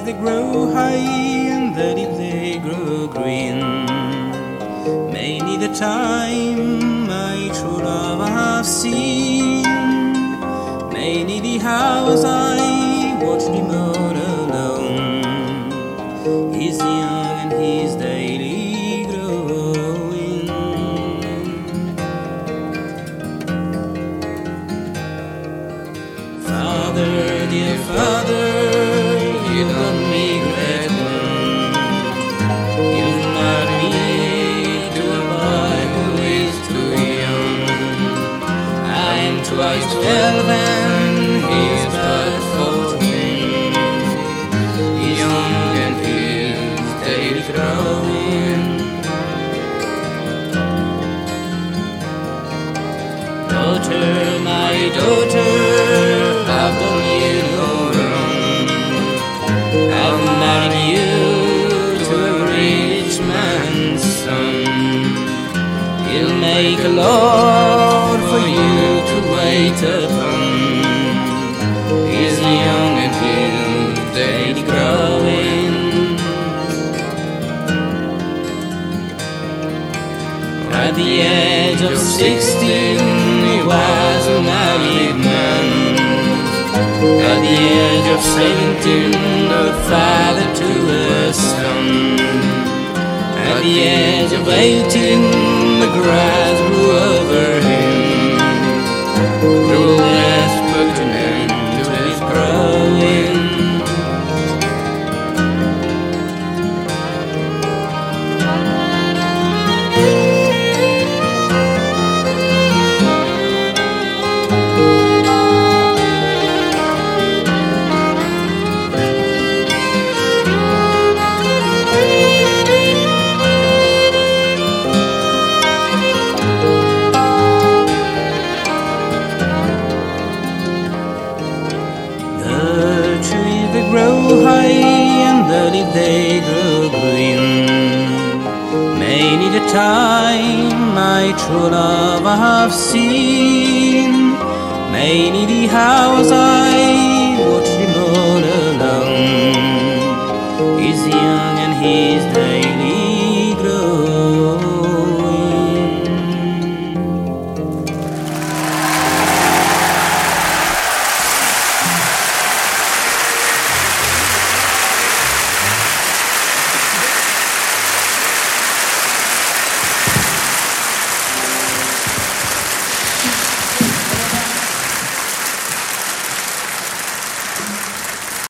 they grow high and the leaves they grow green. Many the time my true love I have seen. Many the hours I watched him all alone. He's young and he's daily growing. Father, dear Father, you don't regret one. You've married me to a boy who is too young. I am twice 12 and he's but 14. He's young and he's daily growing. Daughter, my daughter, I've done you no wrong. I've married you to a rich man's son. He'll make a lord for you to wait upon. He's young and he's daily growing. At the age of 16 he was a married man. At the age of 17 a father to a son. At the age of 18 the grass grew over him. Cruel death put an end to his growing. They grow high and the leaves they grow green. Many the time my true love I have seen. Many the hours